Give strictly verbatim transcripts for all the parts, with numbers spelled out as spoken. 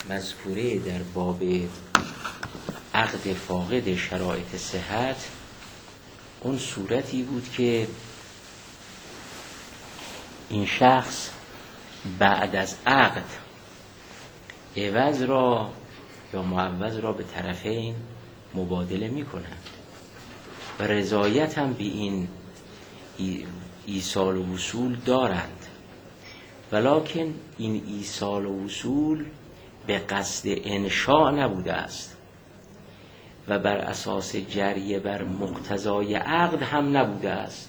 مذکوره در باب عقد فاقد شرایط صحت اون صورتی بود که این شخص بعد از عقد عوض را یا معوض را به طرفین مبادله می کنند و رضایت هم به این ایصال و وصول دارند، ولکن این ایصال و وصول به قصد انشاء نبوده است و بر اساس جریه بر مقتضای عقد هم نبوده است.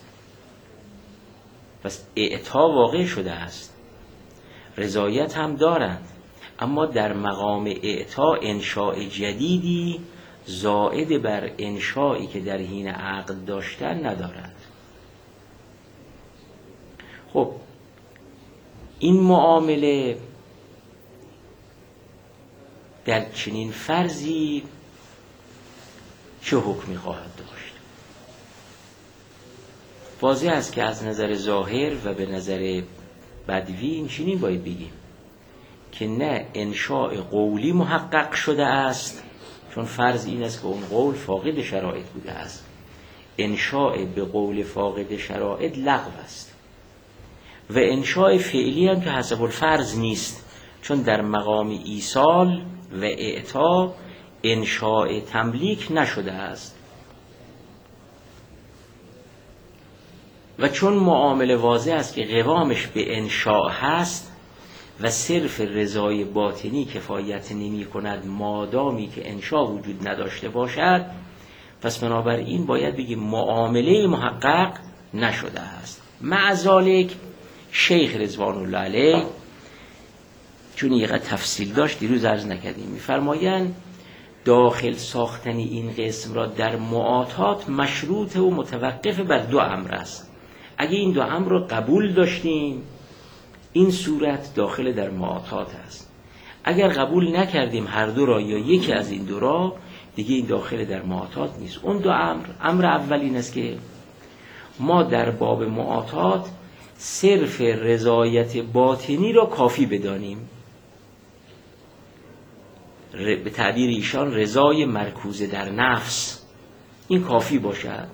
پس اعطا واقع شده است، رضایت هم دارند، اما در مقام اعطا انشاء جدیدی زائد بر انشائی که در حین عقد داشتن ندارد. خب این معامله در چنین فرضی چه حکمی خواهد داشت؟ واضح است که از نظر ظاهر و به نظر بدوی این چنین باید بگیم که نه انشاء قولی محقق شده است، چون فرض این است که اون قول فاقد شرایط بوده است. انشاء به قول فاقد شرایط لغو است و انشاء فعلی هم که حسب الفرض نیست، چون در مقام ایصال و اعطا انشاء تملیک نشده است و چون معامله واضح است که قوامش به انشاء هست و صرف رضای باطنی کفایت نمی کند مادامی که انشاء وجود نداشته باشد، پس بنابراین باید بگیم معامله محقق نشده است. مع ذالک شیخ رضوان الله علیه چون یقدر تفصیل داشت دیروز عرض نکردیم، می‌فرمایند داخل ساختن این قسم را در معاطات مشروط و متوقف بر دو امر است. اگه این دو امر را قبول داشتیم این صورت داخل در معاطات است، اگر قبول نکردیم هر دو را یا یکی از این دو را، دیگه این داخل در معاطات نیست. اون دو امر، امر اول این است که ما در باب معاطات صرف رضایت باطنی را کافی بدانیم، به تعبیر ایشان رضای مرکوز در نفس، این کافی باشد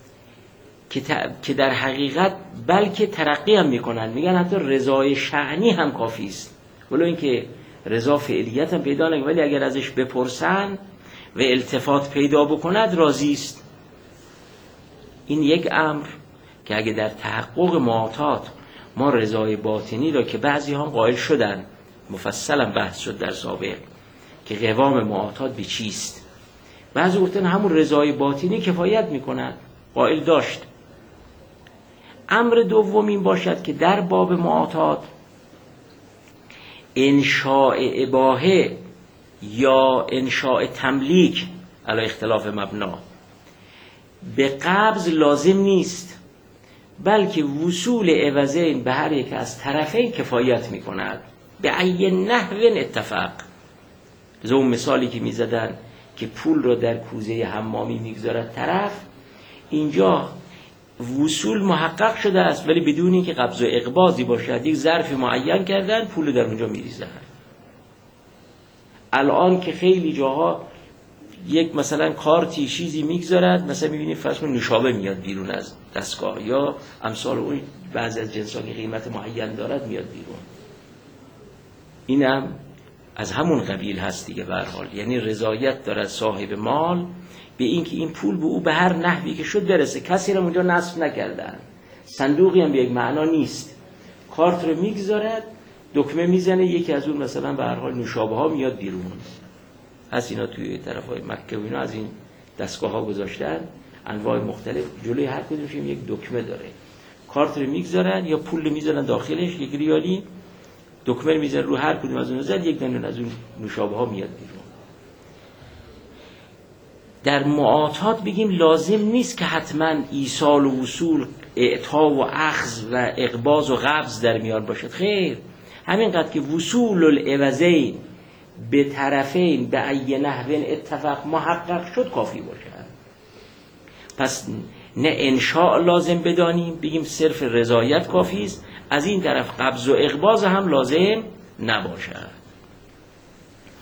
که در حقیقت بلکه ترقی هم میکنن، میگن حتی رضای شأنی هم کافی است، ولو اینکه رضا فعلیت هم پیدا نکنه، ولی اگر ازش بپرسن و التفات پیدا بکند راضی است. این یک امر که اگه در تحقق معاطات ما رضای باطنی را که بعضی هم قائل شدن، مفصلا بحث شد در سابق که قوام معاطات به چیست، بعضی گفتن همون رضای باطنی کفایت میکند، قائل داشت. امر دوم این باشد که در باب معاطات انشاء اباحه یا انشاء تملیک علی اختلاف مبنا به قبض لازم نیست، بلکه وصول عوضین به هر یک از طرفین کفایت می کند به ای نحو اتفاق. زو اون مثالی که می زدن که پول را در کوزه حمامی می گذارد طرف، اینجا وصول محقق شده است ولی بدون اینکه قبض و اقباضی باشد، یک ظرف معین کردن پول در اونجا می ریزن. الان که خیلی جاها یک مثلا کارتی چیزی میگذارد، مثلا میبینید فرض کن نوشابه میاد بیرون از دستگاه یا امثال اون بعضی از جنس‌ها که قیمت معین دارد میاد بیرون، اینم از همون قبیل هست دیگه. به هر حال یعنی رضایت دارد صاحب مال به این که این پول به او به هر نحوی که شد برسه، کسی رو اونجا نصب نکردن، صندوقی هم به یک معنا نیست، کارت رو میگذارد، دکمه میزنه، یکی از اون مثلا به هر حال نوشابه ها میاد بیرون. هست اینا توی طرفای مکه و اینا از این دستگاه ها گذاشتن انواع مختلف، جلوی هر کدومش یک دکمه داره، کارت رو میگذارن یا پول رو میذارن داخلش، یک ریالی، دکمه رو میذارن رو هر کدوم از اون زد، یک دونه از اون نوشابه ها میاد بیرون. در معاطات بگیم لازم نیست که حتما ایصال و وصول، اعطا و اخذ و اقباض و قبض در میان باشد، خیر، همینقدر که وصول العوضین به طرفین به ای نحو اتفاق محقق شد کافی باشد. پس نه انشاء لازم بدانیم بگیم صرف رضایت کافی است، از این طرف قبض و اقباض هم لازم نباشد.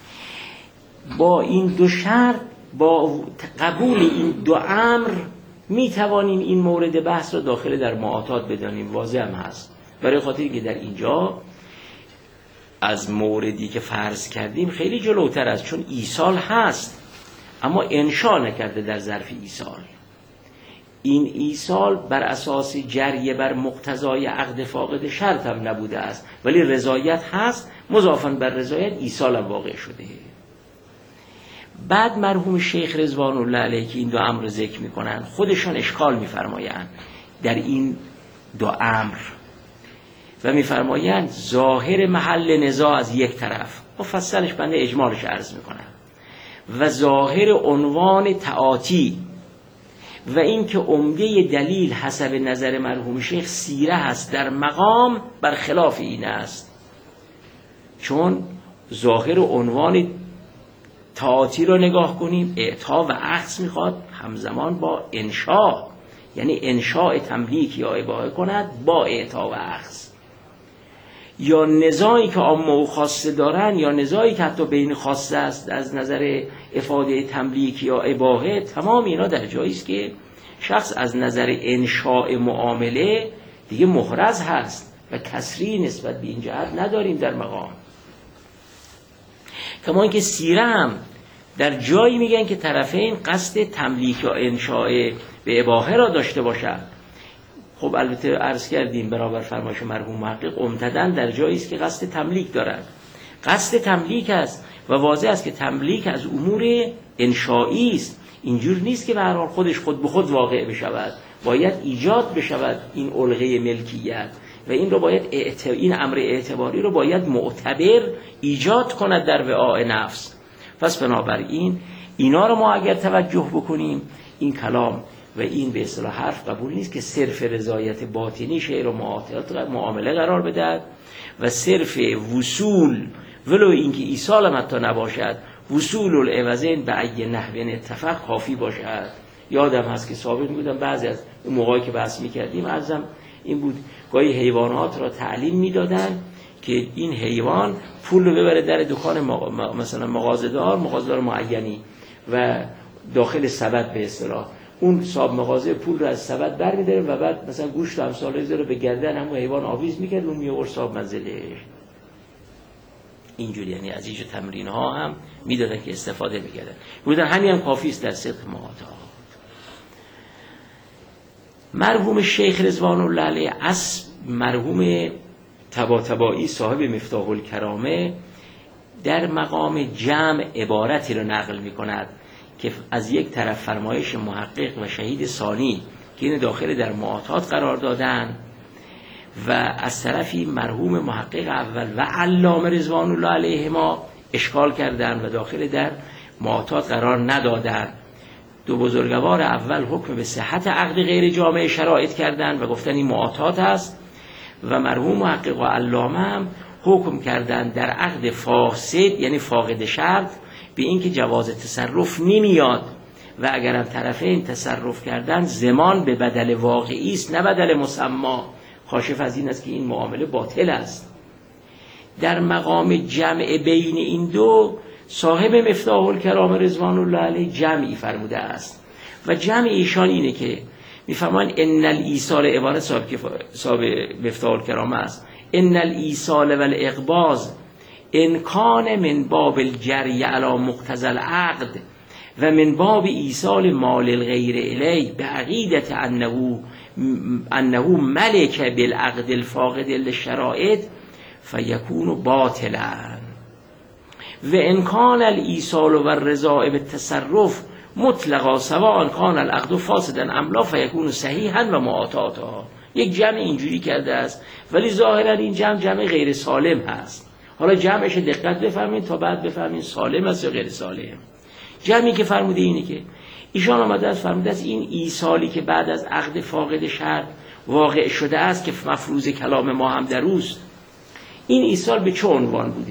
با این دو شرط، با قبول این دو امر می توانیم این مورد بحث رو داخل در معاطات بدانیم. واضح هم هست، برای خاطری که در اینجا از موردی که فرض کردیم خیلی جلوتر است، چون ایصال هست اما انشا نکرده در ظرف ایصال. این ایصال بر اساس جریه بر مقتضای عقد فاقد شرط هم نبوده است، ولی رضایت هست، مضافاً بر رضایت ایصال هم واقع شده. بعد مرحوم شیخ رضوان الله علیه که این دو امر ذکر میکنن خودشان اشکال میفرمایند در این دو امر و میفرمایند ظاهر محل نزاع از یک طرف، مفصلش بنده اجمالش عرض میکنم، و ظاهر عنوان تعاطی و اینکه عمده دلیل حسب نظر مرحوم شیخ سیره هست در مقام برخلاف این است. چون ظاهر عنوان تعاطی رو نگاه کنیم، اعطا و اخذ میخواد همزمان با انشاء، یعنی انشاء تملیک یا اباحه کند با اعطا و اخذ، یا نزاعی که عامه و خاصه دارن یا نزاعی که حتی بین خاصه است از نظر افاده تملیک یا اباحه، تمام اینا در جایی است که شخص از نظر انشاء معامله دیگه محرز هست و کسری نسبت به این جهت نداریم در مقام. کما اینکه سیره هم در جایی میگن که طرفین قصد تملیک یا انشاء به اباحه را داشته باشند. خب البته عرض کردیم برابر فرمایش مرحوم محقق عمدتاً در جایی است که قصد تملیک دارند. قصد تملیک است و واضح است که تملیک از امور انشائی است. اینجور نیست که به هر حال خودش خود به خود واقع بشود، باید ایجاد بشود این علقه ملکیت و این رو باید اعتبار، این امر اعتباری رو باید معتبر ایجاد کند در وعاء نفس. پس بنابراین اینا رو ما اگر توجه بکنیم، این کلام و این به اصطلاح حرف قبول نیست که صرف رضایت باطنی شی رو معامله قرار بدهد و صرف وصول ولو اینکه ایصال هم حتی نباشد، وصول العوضین به ای نحو اتفاق کافی باشد. یادم هست که سابق میگفتم بعضی از اون موقعی که بحث میکردیم عرضم این بود، گاهی حیوانات را تعلیم میدادن که این حیوان پول رو ببره در دکان مغ... مثلا مغازه‌دار مغازه‌دار معینی و داخل سبد به اصطلاح اون صاحب مغازه پول رو از سبد برمی‌داره و بعد مثلا گوشت و امثال رو به گردن همون حیوان آویز می‌کرد، اون می‌آورد صاحب منزلش. اینجوری یعنی از اینجور تمرین ها هم میدادن که استفاده میکردن. بودن همین هم کافی است در صدق معاطات. مرحوم شیخ رضوان الله علیه از مرحوم طباطبایی صاحب مفتاح الکرامه در مقام جمع عبارتی رو نقل میکند که از یک طرف فرمایش محقق و شهید ثانی که این داخل در معاطات قرار دادن و از طرفی مرحوم محقق اول و علامه رضوان الله علیهما اشکال کردند و داخل در معاطات قرار ندادند. دو بزرگوار اول حکم به صحت عقد غیر جامع شرایط کردند و گفتن این معاطات است و مرحوم محقق و علامه هم حکم کردند در عقد فاسد یعنی فاقد شرط به اینکه جواز تصرف نمیاد و اگر هم طرفین تصرف کردن زمان به بدل واقعی است نه بدل مسما. کاشف از این است که این معامله باطل است. در مقام جمع بین این دو صاحب مفتاح الکرامه رضوان الله علیه جمعی فرموده است و جمع ایشان اینه که میفرمان ان الایصال عبارت صاحب صاحب مفتاح الکرامه است، ان الایصال والاقباض ان کان من باب الجری علی مقتضى العقد و من باب ایصال مال الغیر الی به عقیدت انه انه ملک بالعقد الفاقد للشرائط فیکون باطلا و ان کان الایصال و الرضا بالتصرف مطلقا سواء کان العقد فاسدا ام لا فیکون صحیحا و معاطاتا. یک جمع اینجوری کرده است ولی ظاهرا این جمع جمع غیر سالم هست. حالا جمعش دقت بفرمایید تا بعد بفهمید سالم است یا غیر سالم. جمعی که فرموده اینه که ایشان آمده است فرموده است این ایصالی که بعد از عقد فاقد شرط واقع شده است که مفروض کلام ما هم در اوست، این ایصال به چه عنوان بوده؟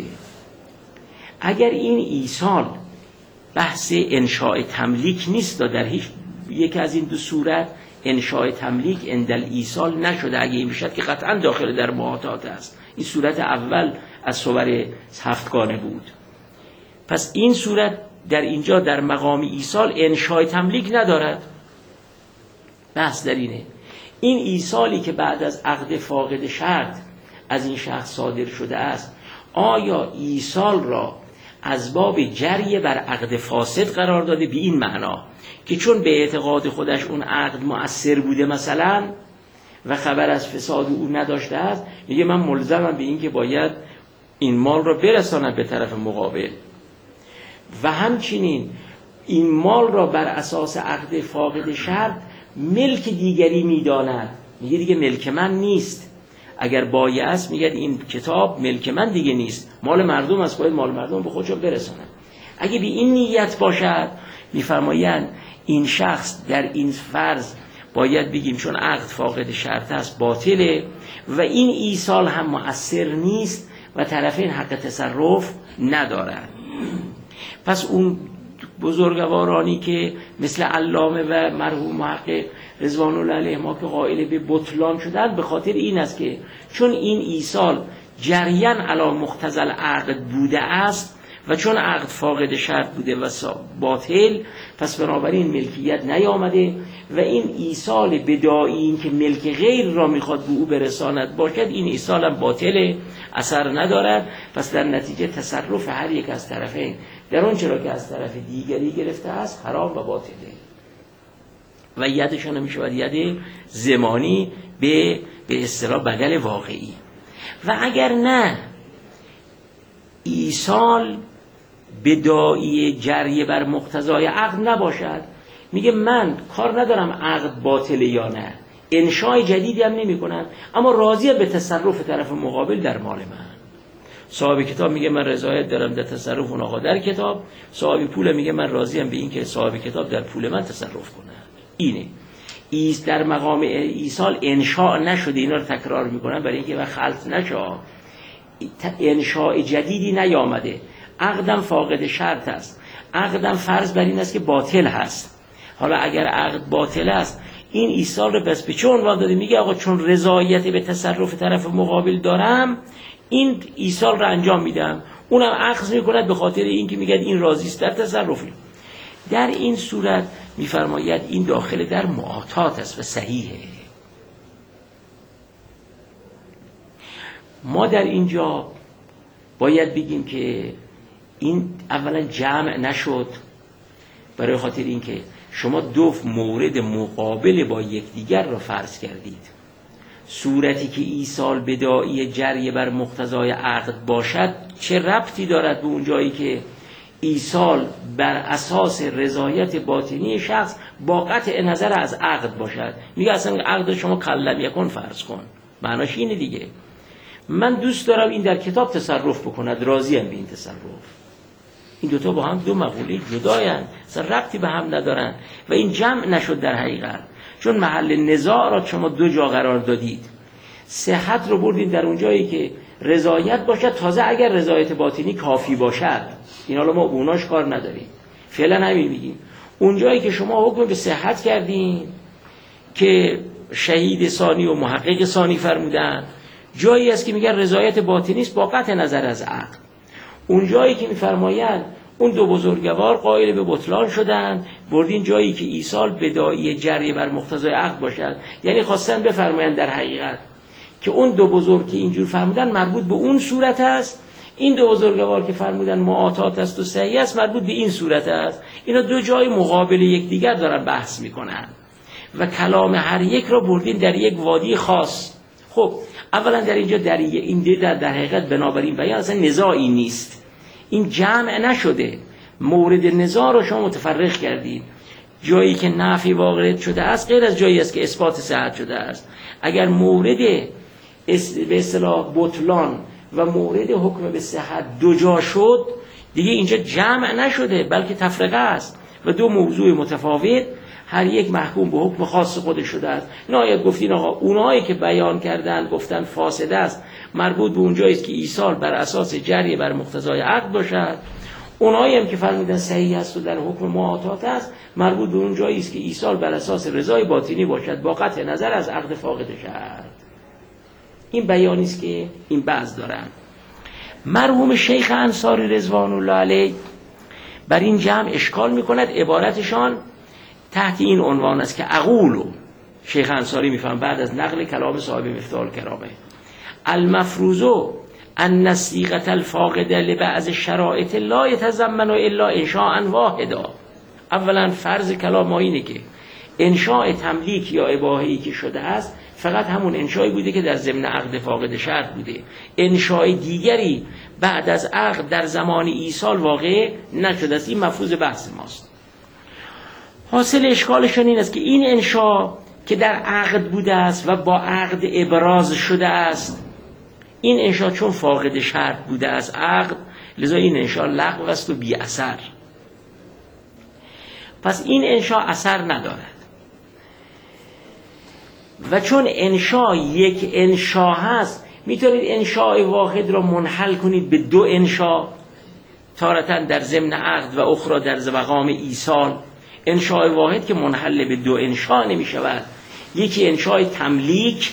اگر این ایصال بحث انشاء تملیک نیست در هیچ یک از این دو صورت انشاء تملیک اندل ایصال نشده، اگه این بشد که قطعا داخل در معاطات است. این صورت اول از صور هفتگانه بود پس این صورت در اینجا در مقام ایصال انشای تملیک ندارد. بحث در اینه این ایصالی که بعد از عقد فاقد شرط از این شخص صادر شده است، آیا ایصال را از باب جری بر عقد فاسد قرار داده به این معنا که چون به اعتقاد خودش اون عقد مؤثر بوده مثلا و خبر از فساد او نداشته است، میگه من ملزمم به این که باید این مال را برسانم به طرف مقابل، و همچنین این مال را بر اساس عقد فاقد شرط ملک دیگری میداند، میگه دیگه ملک من نیست. اگر بایع است میگه این کتاب ملک من دیگه نیست، مال مردم است، باید مال مردم به خودشون برسانن. اگه به این نیت باشد، میفرمایند این شخص در این فرض باید بگیم چون عقد فاقد شرط است باطله و این ایصال هم مؤثر نیست و طرفین حق تصرف ندارند. پس اون بزرگوارانی که مثل علامه و مرحوم محقق رضوان الله علیه ما که قائل به بطلان شدن، به خاطر این است که چون این ایصال جریان علی مقتضی العقد بوده است و چون عقد فاقد شرط بوده و باطل، پس بنابراین ملکیت نیامده و این ایصال بداعی این که ملک غیر را میخواد به او برساند باشد، این ایصال هم باطله، اثر ندارد. پس در نتیجه تصرف هر یک از طرفین در اون چرا که از طرف دیگری گرفته است حرام و باطله و یدشان میشه و ید زمانی به به اصطلاح بدل واقعی. و اگر نه ایصال بداعی جری بر مقتضای عقد نباشد، میگه من کار ندارم عقد باطله یا نه، انشای جدیدی هم نمی کنم، اما راضیه به تصرف طرف مقابل در مال من. صاحب کتاب میگه من رضایت دارم در تصرف اون آقا در کتاب، صاحب پول میگه من راضیم به این که صاحب کتاب در پول من تصرف کنه. اینه ایست در مقام ایصال انشاء نشده. اینا رو تکرار میکنم برای اینکه وقت خلط نشه، انشاء جدیدی نیامده. عقدم فاقد شرط است، عقدم فرض بر این است که باطل هست. حالا اگر عقد باطل است، این ایصال رو بس به چه عنوان داده؟ میگه آقا چون رضایت به تصرف طرف مقابل دارم، این ایصال رو انجام میدم، اونم اخذ میکند به خاطر این که میگه این راضی است در تصرفی. در این صورت میفرماید این داخل در معاطات است و صحیحه. ما در اینجا باید بگیم که این اولا جمع نشد، برای خاطر اینکه شما دو مورد مقابل با یکدیگر را فرض کردید. صورتی که ایصال بداعی جری بر مقتضای عقد باشد چه ربطی دارد به اون جایی که ایصال بر اساس رضایت باطنی شخص با قطع نظر از عقد باشد؟ میگه اصلا عقد شما کلم یکن فرض کن، معناش اینه دیگه، من دوست دارم این در کتاب تصرف بکند، راضیم به این تصرف. این دوتا با هم دو مقوله جداین، اصلا ربطی به هم ندارن و این جمع نشد در حقیقت، چون محل نزاع را شما دو جا قرار دادید. صحت رو بردید در اون جایی که رضایت باشد، تازه اگر رضایت باطنی کافی باشد، این حالا ما اوناش کار نداریم، فعلا همین میگیم. اون جایی که شما حکم به صحت کردین که شهید ثانی و محقق ثانی فرمودن، جایی است که میگن رضایت باطنی است با قطع نظر از عقل. اون جایی که میفرمایند اون دو بزرگوار قائل به بطلان شدن، بردین جایی که ایصال بداعی جری بر مقتضای عقد باشد، یعنی خواستن بفرمایند در حقیقت که اون دو بزرگ که اینجور فرمودن مربوط به اون صورت است، این دو بزرگوار که فرمودن معاطات است و صحیح است مربوط به این صورت است. اینا دو جای مقابل یکدیگر دارن بحث میکنن و کلام هر یک را بردین در یک وادی خاص. خب اولا در اینجا در این در, در حقیقت بنابراین بیان اصلا نزاعی نیست، این جمع نشده، مورد نزاع رو شما متفرق کردید. جایی که نفی واقع شده است غیر از جایی است که اثبات صحت شده است. اگر مورد به اصطلاح بطلان و مورد حکم به صحت دو جا شد، دیگه اینجا جمع نشده بلکه تفرقه است و دو موضوع متفاوت هر یک محکوم به حکم خاص خودش شده است. نهایت گفتین آقا اونایی که بیان کردن گفتن فاسد است، مربوط به اونجایی است که ایصال بر اساس جری بر مقتضای عقد باشد. اونایی هم که فرمودن صحیح است و در حکم معاطات است، مربوط به اونجایی است که ایصال بر اساس رضای باطنی باشد با قطع نظر از عقد فاقد شرط. این بیانی است که این بعض دارن. مرحوم شیخ انصاری رضوان الله علیه بر این جمع اشکال میکند. عبارتشان تحت این عنوان است که اقولو، شیخ انصاری میفهم بعد از نقل کلام صاحب مفتاح الکرامه، المفروضو ان الصیغه الفاقده لبعض شرایط لا یتضمن الا انشاء واحدا. اولا فرض کلام ما اینه که انشاء تملیک یا اباحه‌ای که شده است فقط همون انشایی بوده که در ضمن عقد فاقد شرط بوده. انشای دیگری بعد از عقد در زمان ایصال واقع نشده است. این مفروض بحث ماست. حاصل اشکالشون این است که این انشا که در عقد بوده است و با عقد ابراز شده است، این انشا چون فاقد شرط بوده از عقد، لذا این انشا لغو است و بی اثر. پس این انشا اثر ندارد و چون انشا یک انشا هست، میتونید انشاء واحد را منحل کنید به دو انشا، تارتاً در ضمن عقد و اخرى در مقام ایصال. انشاء واحد که منحل به دو انشا نمی شود، یکی انشاء تملیک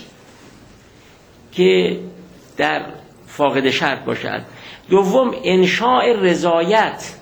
که در فاقد شرط باشد، دوم انشاء رضایت.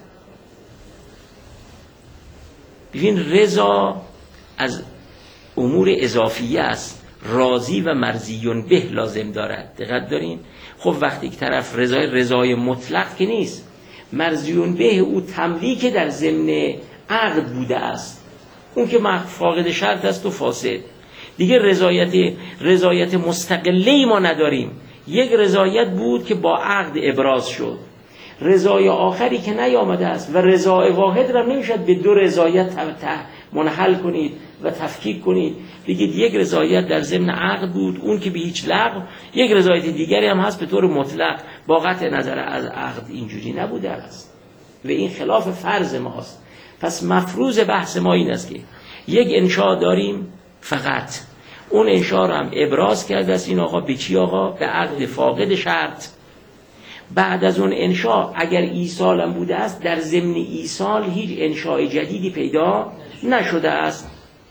ببین رضا از امور اضافیه است، راضی و مرضیون به لازم دارد. دقت دارین؟ خب وقتی که طرف رضای رضای مطلق که نیست، مرضیون به او تملیک در ضمن عقد بوده است، اون که فاقد شرط است و فاسد. دیگه رضایت رضایت مستقله ما نداریم. یک رضایت بود که با عقد ابراز شد، رضای آخری که نیامده است و رضای واحد را نمیشد به دو رضایت منحل کنید و تفکیک کنید. بگید یک رضایت در ضمن عقد بود، اون که به هیچ لغو، یک رضایت دیگری هم هست به طور مطلق با قطع نظر از عقد. اینجوری نبوده است و این خلاف فرض ماست. پس مفروض بحث ما این است که یک انشاء داریم، فقط اون انشاء رو هم ابراز کرده است این آقا به چی آقا؟ به عقد فاقد شرط. بعد از اون انشاء اگر ایصال هم بوده است، در ضمن ایصال هیچ انشاء جدیدی پیدا نشده است.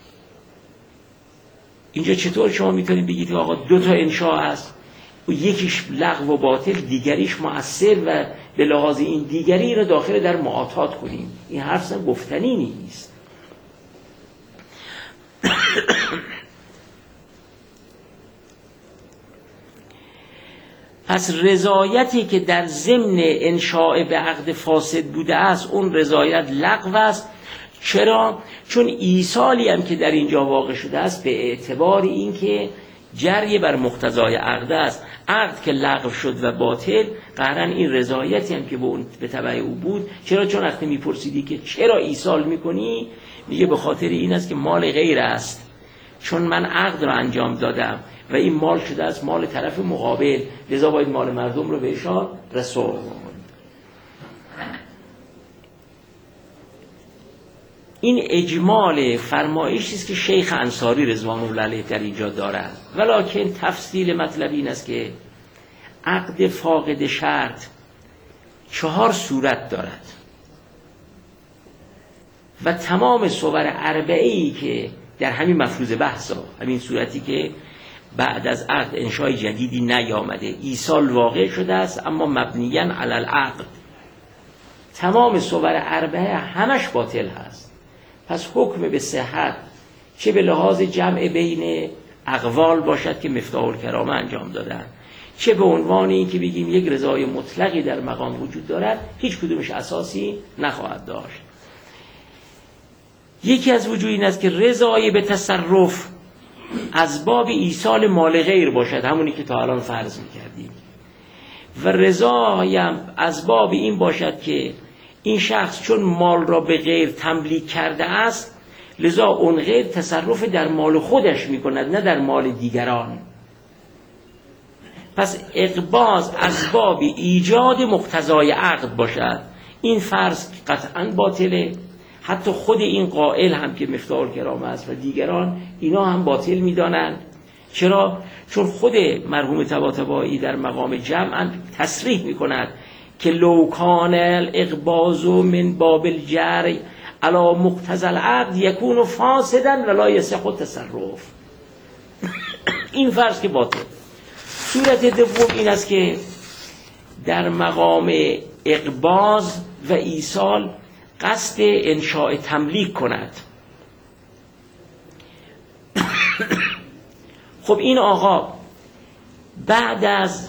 اینجا چطور شما میتونید بگید آقا دو تا انشاء است، یکیش لغو و باطل، دیگریش مؤثر و به لحاظ این دیگری رو داخل در معاطات کنیم؟ این حرف گفتنی نیست. پس رضایتی که در ضمن انشاء به عقد فاسد بوده است، اون رضایت لغو است. چرا؟ چون ایصالی هم که در اینجا واقع شده است به اعتبار این که جری بر مقتضای عقد است. عقد که لغو شد و باطل، قطعاً این رضایتی هم که به اون به تبع او بود. چرا؟ چون وقتی میپرسیدی که چرا ایصال میکنی، میگه به خاطر این است که مال غیر است، چون من عقد را انجام دادم و این مال شده است مال طرف مقابل، لذا باید مال مردم رو بهشان رسول. این اجمال فرمایشی است که شیخ انصاری رضوان الله علیه در اینجا دارد. ولکن تفصیل مطلب این است که عقد فاقد شرط چهار صورت دارد و تمام صور اربعه‌ای که در همین مفروض بحثا، همین صورتی که بعد از عقد انشای جدیدی نیامده، ایصال واقع شده است اما مبنیاً علی العقد، تمام صور اربعه همش باطل هست. پس حکم به صحت چه به لحاظ جمع بین اقوال باشد که مفتاح الکرامه انجام دادن، چه به عنوان این که بگیم یک رضای مطلقی در مقام وجود دارد، هیچ کدومش اساسی نخواهد داشت. یکی از وجوه این است که رضای به تصرف از باب ایصال مال غیر باشد، همونی که تا الان فرض می‌کردیم، و رضای هم از باب این باشد که این شخص چون مال را به غیر تملیک کرده است، لذا اون غیر تصرف در مال خودش می‌کند نه در مال دیگران. پس اقباض از باب ایجاد مقتضای عقد باشد. این فرض قطعاً باطله. حتی خود این قائل هم که مفتاح الکرامه است و دیگران اینا هم باطل می‌دانند. چرا؟ چون خود مرحوم طباطبایی در مقام جمع تصریح می‌کند که لو کان الاقباض من باب الجری علی مقتضى العقد یکون فاسدا ولا یصح التصرف. این فرض که باطل. صورت دوم این است که در مقام اقباض و ایصال قصد انشاء تملیک کند. خب این آقا بعد از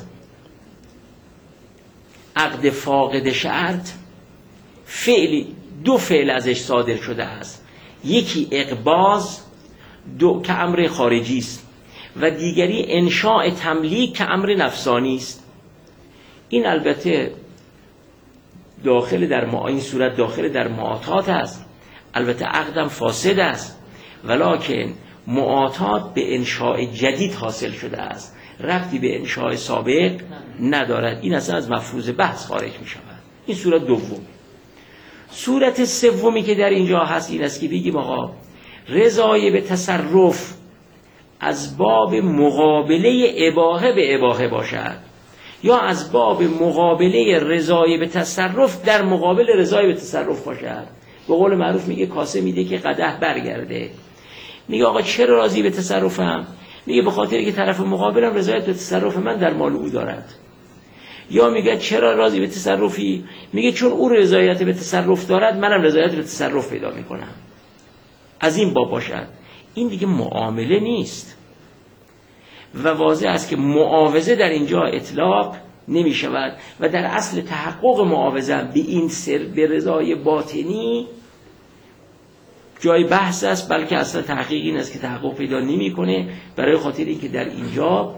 عقد فاقد شرط فعلی دو فعل ازش صادر شده است، یکی اقباض دو که امر خارجی است و دیگری انشاء تملیک که امر نفسانی است. این البته داخل در ما این صورت داخل در معاطات است، البته عقدم فاسد است، ولکن معاطات به انشاء جدید حاصل شده است، ربطی به انشاء سابق ندارد. این اصلا از مفروض بحث خارج می شود. این صورت دوم. صورت سومی که در اینجا هست این است که بگیم آقا رضای به تصرف از باب مقابله اباحه به اباحه باشد یا از باب مقابله رضای به تصرف در مقابل رضای به تصرف باشد. به قول معروف میگه کاسه میده که قدح برگرده. میگه آقا چرا راضی به تصرفم؟ میگه به خاطر که طرف مقابلم رضایت به تصرف من در مال او دارد. یا میگه چرا راضی به تصرفی؟ میگه چون او رضایت به تصرف دارد منم رضایت به تصرف پیدا میکنم. از این باب باشد. این دیگه معامله نیست و واضح است که معاوضه در اینجا اطلاق نمی شود و در اصل تحقق معاوضه به این سر به رضای باطنی جای بحث است، بلکه اصلا تحقیق این است که تحقق پیدا نمی کنه، برای خاطر اینکه در اینجا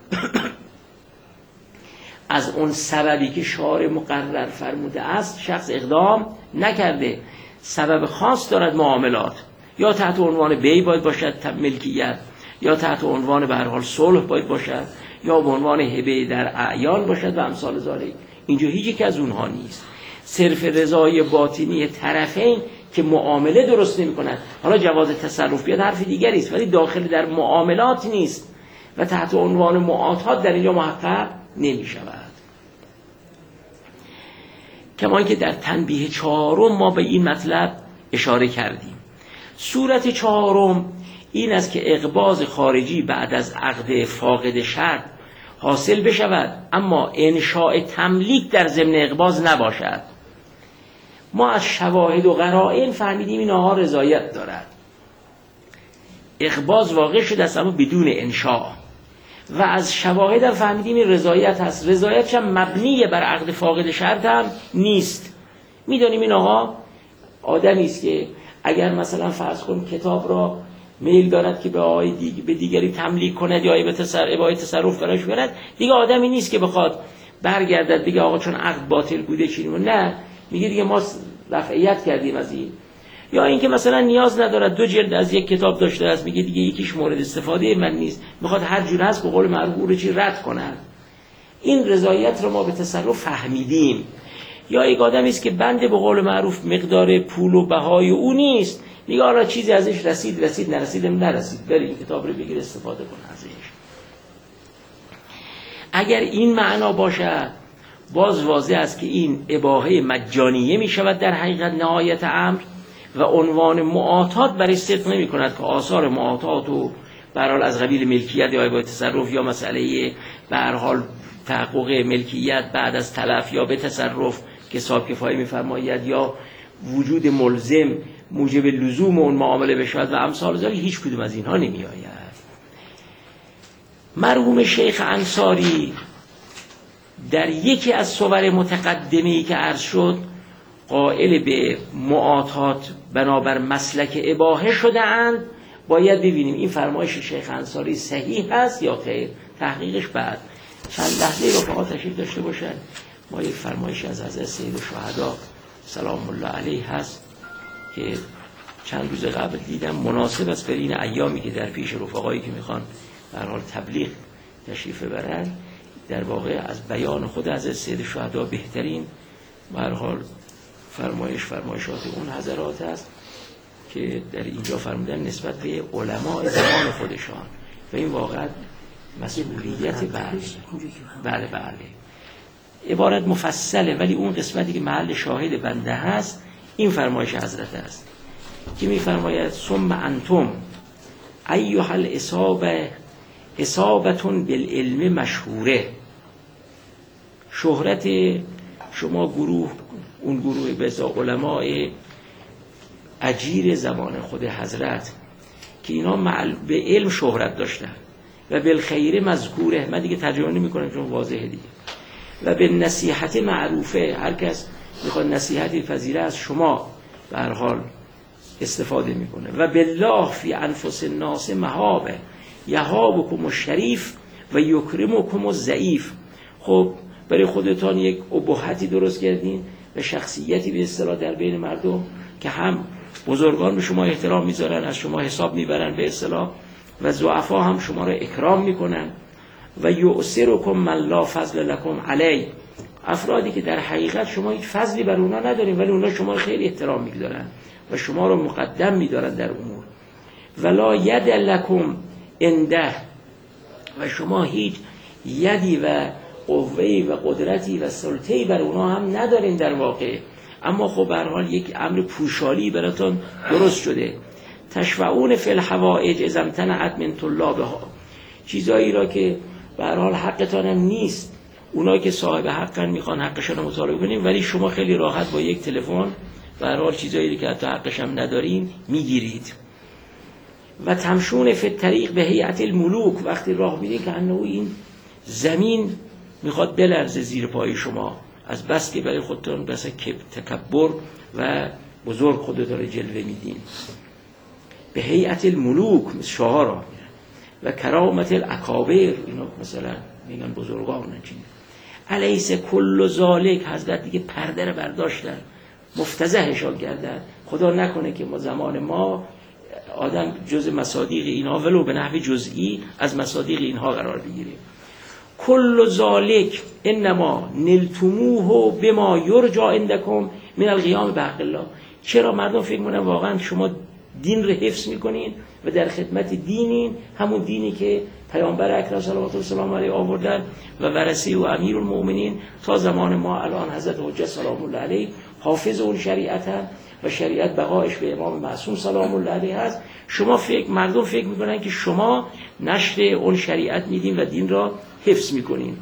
از اون سببی که شارع مقرر فرموده است شخص اقدام نکرده، سبب خاص دارد معاملات، یا تحت عنوان بی باید باشد ملکیت، یا تحت عنوان به هر حال صلح باید باشد، یا به عنوان هبه در اعیان باشد و امثال ذالک. اینجا هیچ یک از اونها نیست، صرف رضای باطنی طرفین که معامله درست نمی کند. حالا جواز تصرف بیاد حرف دیگری است، ولی داخل در معاملات نیست و تحت عنوان معاطات در اینجا محقق نمی شود. کما که در تنبیه چهارم ما به این مطلب اشاره کردیم. صورت چهارم این است که اقباض خارجی بعد از عقد فاقد شرط حاصل بشود، اما انشاء تملیک در ضمن اقباض نباشد. ما از شواهد و قرائن فهمیدیم این آقا رضایت دارد، اقباض واقع شده است اما بدون انشاء، و از شواهد هم فهمیدیم این رضایت هست. رضایتش هم مبنی بر عقد فاقد شرط هم نیست. میدانیم این آقا آدمی است که اگر مثلا فرض کن کتاب را میل دارد که به آقای دیگ... به دیگری تملیک کند یا به تصرف اباحه تصرف براش بیارد، دیگه آدمی نیست که بخواد برگردد دیگه آقا چون عقد باطل بوده چینیم، نه، میگه دیگه ما رفعیت کردیم از این. یا اینکه مثلا نیاز ندارد دو جلد از یک کتاب داشته است، میگه دیگه یکیش مورد استفاده من نیست، میخواد هر جور هست به قول معروف او رو چی رد کند. این رضایت رو ما به تصرف فهمیدیم. یا یک آدمی است که بنده به قول معروف مقدار پول و بهای او نیست، میگه آره چیزی ازش رسید رسید نرسید نرسید، بری این کتاب رو بگیر استفاده کن ازش. اگر این معنا باشد باز واضح است که این اباحه مجانیه می شود در حقیقت نهایت امر و عنوان معاطات برای صدق نمی کند که آثار معاطات و به هر حال از قبیل ملکیت یا اباحه تصرف یا مسئله به هر حال تحقق ملکیت بعد از تلف یا به تصرف که صاحب کفایه می‌فرماید یا وجود ملزم موجب لزوم اون معامله بشود و امثال ذلک، هیچ کدوم از اینها نمی آید. مرحوم شیخ انصاری در یکی از صور متقدمه‌ای که عرض شد قائل به معاطات بنابر مسلک اباحه شده اند. باید ببینیم این فرمایش شیخ انصاری صحیح است یا خیر. تحقیقش بعد چند لحظه رفقا تشریف داشته باشند. ما یک فرمایش از حضرت سید الشهدا سلام الله علیه هست که چند روز قبل دیدم، مناسب است برای این ایامی که در پیش رفقایی که میخوان به هر حال تبلیغ تشریف ببرن، در واقع از بیان خود حضرت سید الشهدا بهترین به هر حال فرمایش فرمایشات اون حضرات است که در اینجا فرمودن نسبت به علماء زمان خودشان و این واقعا مسئولیت بله بله بله عبارت مفصله، ولی اون قسمتی که محل شاهد بنده هست این فرمایش حضرت است که میفرماید ثم انتم ایها الاصابه اصابتون بالعلم مشهوره. شهرت شما گروه اون گروه بزا علماء اجیر زمان خود حضرت که اینا به علم شهرت داشتن و بالخیر مذکوره، من دیگه ترجمه نمی کنم چون واضحه دیگه، و به نصیحت معروفه، هر کس میخواد نصیحتی پذیره از شما به هر حال استفاده میکنه. و بالله فی انفس الناس مهابه یهابکم الشریف و یکرمکم الضعیف. خب برای خودتان یک ابهتی درست کردین و شخصیتی به اصطلاح در بین مردم که هم بزرگان به شما احترام میذارن، از شما حساب میبرن به اصطلاح، و ضعفا هم شما را اکرام میکنن. و یؤثرکم من لا فضل لکم علی، افرادی که در حقیقت شما هیچ فضلی بر اونا ندارین ولی اونا شما خیلی احترام میگذارن و شما رو مقدم میدارن در امور. ولا ید لکم انده، و شما هیچ یدی و قوهی و قدرتی و سلطه‌ای بر اونا هم ندارین در واقع، اما خب به هر حال یک امر پوشالی براتون درست شده. تشفعون فی الحوائج اذا امتنعت من طلابها، چیزایی را که به هر حال حقتان هم نیست، اونایی که صاحب حقن میخوان حقشون رو مطالبه کنیم، ولی شما خیلی راحت با یک تلفن به هر حال چیزایی که حتی حقش هم ندارین میگیرید. و تمشون فی الطریق به هیئت الملوک، وقتی راه میرین که انه این زمین میخواد بلرزه زیر پای شما از بس که برای خودتون بس تکبر و بزرگ خودتون رو جلوه میدین. به هیئت الملوک مثل شاه راه میرن. و کرامت الاکابر، اینا مثلا میگن بزرگان چی. الیس کل ذالک، حضرت دیگه پرده رو برداشتن، مفتضحشان کردن. خدا نکنه که ما زمان ما آدم جز مصادیق اینها ولو به نحو جزئی از مصادیق اینها قرار بگیریم. کل ذالک انما نلتموه بما یرجا عندکم من القیام بحق الله. چرا مردم فکر می‌کنن واقعا شما دین رو حفظ میکنین و در خدمت دینین، همون دینی که پیامبر اکرم صلوات الله وسلام علیه آوردن و ورثه و امیر المؤمنین تا زمان ما الان حضرت حجت سلام الله علیه حافظ اون شریعتن و شریعت بقایش به امام معصوم سلام الله علیه هست. شما فکر مردم فکر میکنن که شما نشر اون شریعت میدین و دین را حفظ میکنین.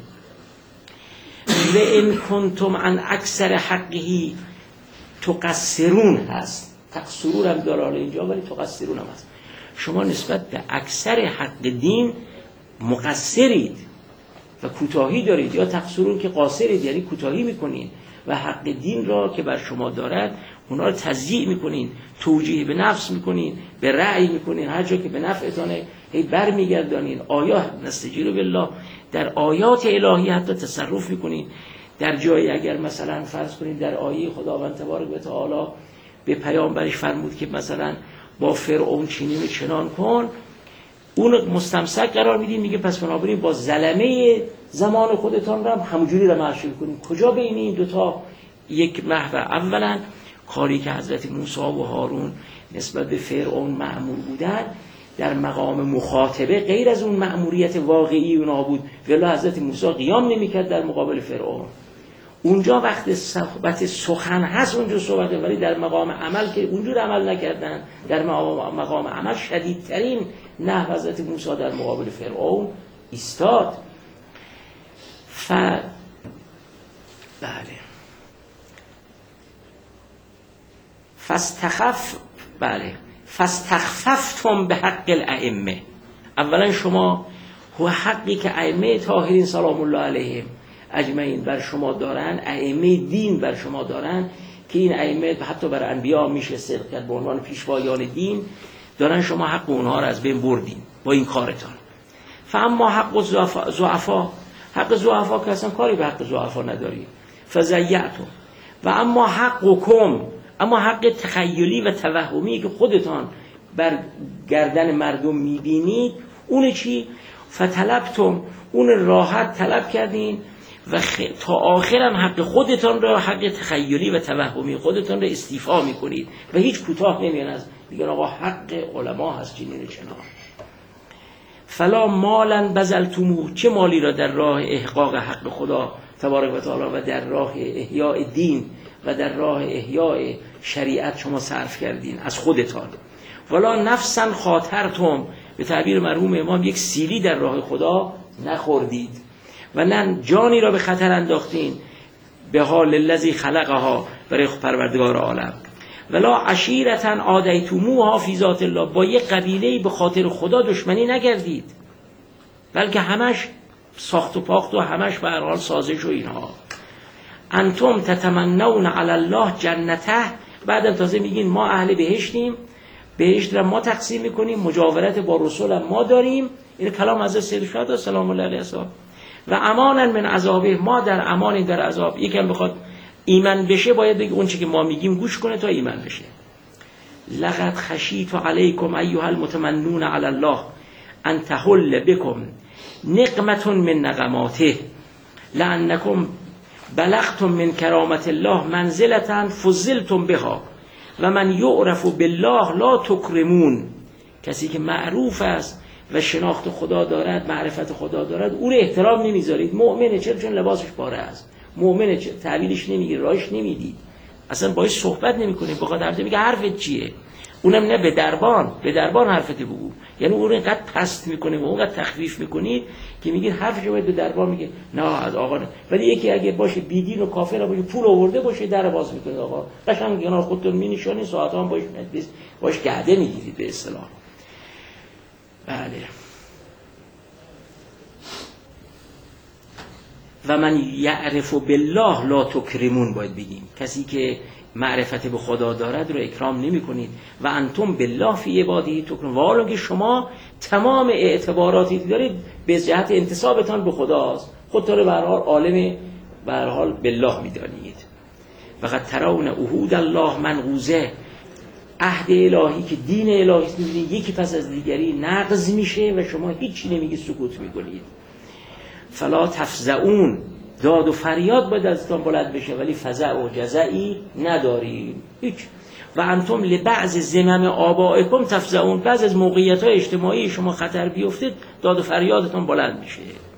لئن کنتم عن اکثر حقه تقصرون هست، تقصرون هم داره اینجا ولی تقصرون هم هست. شما نسبت به اکثر حق دین مقصرید و کوتاهی دارید، یا تقصرون که قاصرید یعنی کوتاهی میکنین و حق دین را که بر شما دارد اونا رو تضییع میکنین، توجیه به نفس میکنین، به رأی میکنین، هر جا که به نفعتانه هی بر میگردانین. آیات نستجیر بالله، در آیات الهی حتی تصرف میکنین. در جایی اگر مثلا فرض کنین در آیه خداوند تبارک و تعالی به پیامبرش فرمود که مثلا با فرعون چنین و چنان کن، اون مستمسک قرار میدین، میگه پس بنابراین با ظلمه زمان خودتان را همونجوری را معرفی کنین. کجا بین این دوتا یک محور؟ اولا کاری که حضرت موسی و هارون نسبت به فرعون مأمور بودن در مقام مخاطبه غیر از اون مأموریت واقعی اونا بود، ولی حضرت موسی قیام نمیکرد در مقابل فرعون. اونجا وقت صحبت سخن هست اونجا صحبته، ولی در مقام عمل که اونجور عمل نکردن، در مقام عمل شدیدترین نحو حضرت موسی در مقابل فرعون ایستاد. ف بله فاستخف بله فاستخففتم به حق الائمه. اولا شما هو حقی که ائمه طاهرین سلام الله علیهم اجمعین بر شما دارن، ائمه دین بر شما دارن، که این ائمه حتی بر انبیا میشه صدق کرد به عنوان پیشوایان دین، دارن شما حق اونها رو از بین بردین با این کارتان. فاما حق ضعفا، حق ضعفا که اصلا کاری به حق ضعفا نداری، فضیعتم. و اما حقکم، اما حق تخیلی و توهمی که خودتان بر گردن مردم میبینید، اون چی؟ فطلبتم، اون راحت طلب کردین و خ... تا آخرم حق خودتان را، حق تخیلی و توهمی خودتان را استیفا میکنید و هیچ کوتاه نمیان از دیگر. آقا حق علما هست چنین چنان. فلا مالا بذلتموه، چه مالی را در راه احقاق حق خدا تبارک و تعالی و در راه احیاء دین و در راه احیاء شریعت شما صرف کردین از خودتان. ولا نفسا خاطرتم، به تعبیر مرحوم امام یک سیلی در راه خدا نخوردید و نه جانی را به خطر انداختین، به حال الذی خلقها، برای پروردگار عالم. ولا عشیرتن عادیتموها فی ذات الله، با یک قبیله‌ای به خاطر خدا دشمنی نگردید، بلکه همش ساخت و پاخت و همش به هر حال سازش و اینها. انتم تتمنون علی الله جنته، بعدم تازه میگین ما اهل بهشتیم، بهشت را ما تقسیم میکنیم، مجاورت با رسول هم ما داریم. این کلام از سید شهدا سلام الله علیه السلام. و امانا من عذابه، ما در امانی در عذاب. یکم بخواد ایمان بشه باید بگه اون چی که ما میگیم گوش کنه تا ایمان بشه. لقد خشیت علیکم ایها المتمنون علی الله ان تحل بكم نقمة من نقماته لانکم بلغتم من کرامت الله منزلة فضلتم بها و من یعرف بالله لا تکرمون. کسی که معروف است و شناخت خدا دارد، معرفت خدا دارد، او رو احترام نمیذارید. مؤمنه، چرا؟ چون لباسش پاره است. مؤمنه، تعویلش نمیگیره، راهش نمیدید، اصلا باهاش صحبت نمیکنید. بخواد حرف میگه حرفت چیه؟ اونم نه به دربان، به دربان حرفت بگو. یعنی اون رو اینقدر پست میکنه و اونقدر تخفیف میکنید که میگید حرفش باید به دربان میگه نه از آقا نه. ولی یکی اگه باشه بیدین و کافر باشه، پول آورده باشه، در باز میکنه آقا قشنگ اینا خودتون مینشونید، ساعت هم باش باش گعده میگیرید به اصطلاح. بله. و من یعرف بالله لا تکرمون باید بگیم. کسی که معرفت به خدا دارد رو اکرام نمی کنید. و انتم بالله فی عباده تکرمون، و حالا که شما تمام اعتباراتی دارید به جهت انتسابتان به خداست، خودتان رو به هر حال عالم به هر حال بالله میدانید. فقط ترون عهود الله منقوضه، عهد الهی که دین الهی است می‌بینید یکی پس از دیگری نقض میشه و شما هیچی نمیگید، سکوت میکنید. فلا تفزعون، داد و فریاد باید ازتان بلند بشه ولی فزع و جزعی نداریم هیچ. و انتم لبعض زمم آبائکم تفزعون، بعض از موقعیت‌های اجتماعی شما خطر بیفتید داد و فریادتان بلند میشه.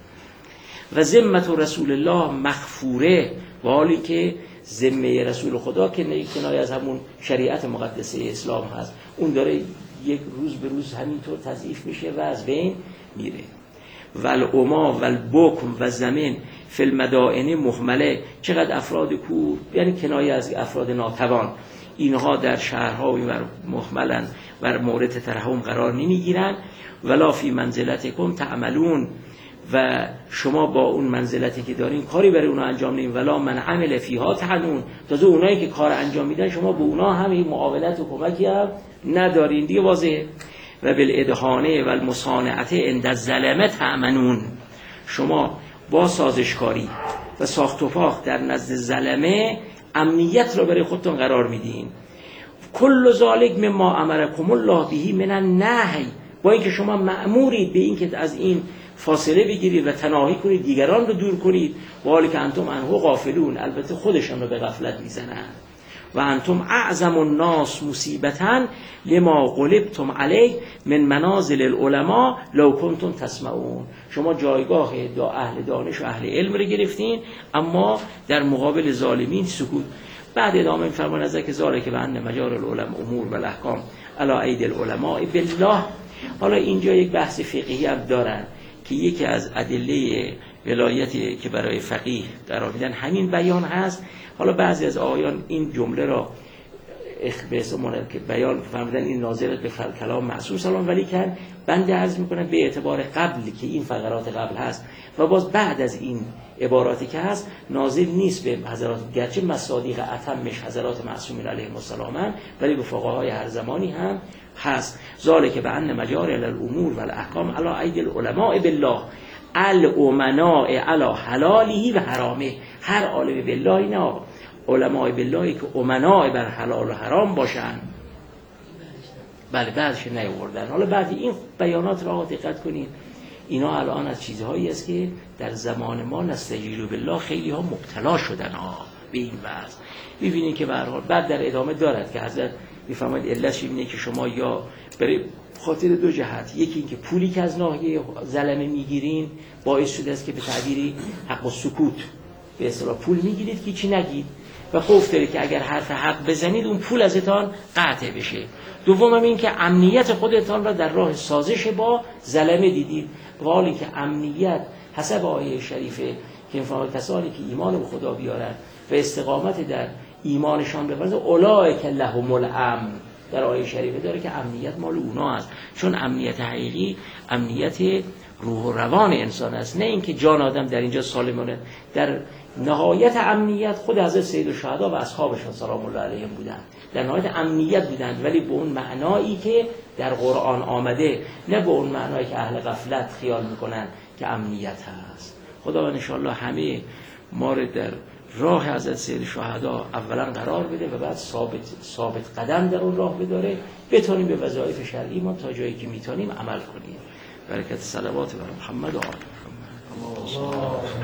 و ذمت رسول الله مغفوره، و حالی که ذمه رسول خدا که کنایه از همون شریعت مقدسه اسلام هست، اون داره یک روز به روز همینطور تضعیف میشه و از بین میره. والعما والبکم و زمین فی المدائن مهمله، چقدر افراد کور، یعنی کنایه از افراد ناتوان، اینها در شهرها و مهملن و مورد ترحم قرار نمیگیرن. ولا فی منزلتکم تعملون، و شما با اون منزلتی که دارین کاری برای اونا انجام نمیدین. ولا من عمل فیها تحنون، تازه اونایی که کار انجام میدن شما به اونا هم معاونت و کمکی هم ندارین دیگه، واضحه. و بالادهانه و المصانعت عند الظلمه تأمنون، شما با سازشکاری و ساخت و پاخت در نزد ظلمه امنیت را برای خودتون قرار میدین. کل ذالک مما امرکم الله به من النهی، با اینکه شما مأمورید به اینکه از این فاصله بگیرید و تناهی کنید، دیگران رو دور کنید، و حالی که انتم عنه غافلون، البته خودشان رو به غفلت میزنن. و انتم اعظم الناس مصیبتاً لما غلبتم علیه من منازل العلماء لو کنتم تسمعون، شما جایگاه دا اهل دانش و اهل علم رو گرفتین اما در مقابل ظالمین سکوت. بعد ادامه می‌فرماید از که ذالک و ان مجار العلماء امور و الاحکام علی اید العلماء بالله. حالا اینجا یک بحث فقهی هم دارن که یکی از ادله ولایتی که برای فقیه قرار میدن همین بیان هست. حالا بعضی از آیان این جمله را اخبار که بیان فرمودن این ناظر به کلام معصوم سلام، ولی که بنده عرض میکنم به اعتبار قبل که این فقرات قبل هست و باز بعد از این عباراتی که هست نازل نیست به حضرات، گرچه مصادیق اتمش حضرات معصومین علیهم السلام، ولی به فقهای هر زمانی هم هست. ذالک بان مجاری الامور و الاحکام علی اید العلماء بالله الامناء علی حلاله و حرامه. هر عالم بالله نه، علماء بالله که امناء بر حلال و حرام باشن. بله بعدش نیاوردن. حالا بعد این بیانات را دقت کنید، اینا الان از چیزهایی است که در زمان ما نستجیروا بالله خیلی ها مبتلا شدن ها به این وضع. ببینید که به هر حال بعد در ادامه دارد که حضرت میفرماید علتش اینه که شما یا برای خاطر دو جهت، یکی اینکه پولی که از ناحیه ظلمه میگیرین باعث شده است که به تعبیری حق و سکوت به اصطلاح پول میگیرید که چی نگید و خوف دارید که اگر حرف حق بزنید اون پول ازتان قطع بشه. دوم هم این که امنیت خودتان را در راه سازش با ظلمه دیدید، و حالی که امنیت حسب آیه شریفه که فرمان کسانی که ایمان به خدا بیارن و استقامت در ایمانشان به فرض اولئک لهم الامن در آیه شریفه داره که امنیت مال اونا است، چون امنیت حقیقی امنیت روح و روان انسان است، نه اینکه جان آدم در اینجا سالمانه. در نهایت امنیت خود حضرت سید الشهدا و اصحابشون سلام الله علیهم بودند، در نهایت امنیت بودند، ولی به اون معنایی که در قرآن آمده، نه به اون معنایی که اهل غفلت خیال میکنن که امنیت هست. خدا ان شاء الله همه ما رو در راه حضرت سید الشهدا اولا قرار بده و بعد ثابت ثابت قدم در اون راه بداره، بتونیم به وظایف شرعی ما تا جایی که میتونیم عمل کنیم. برکت صلوات بر محمد و آل محمد.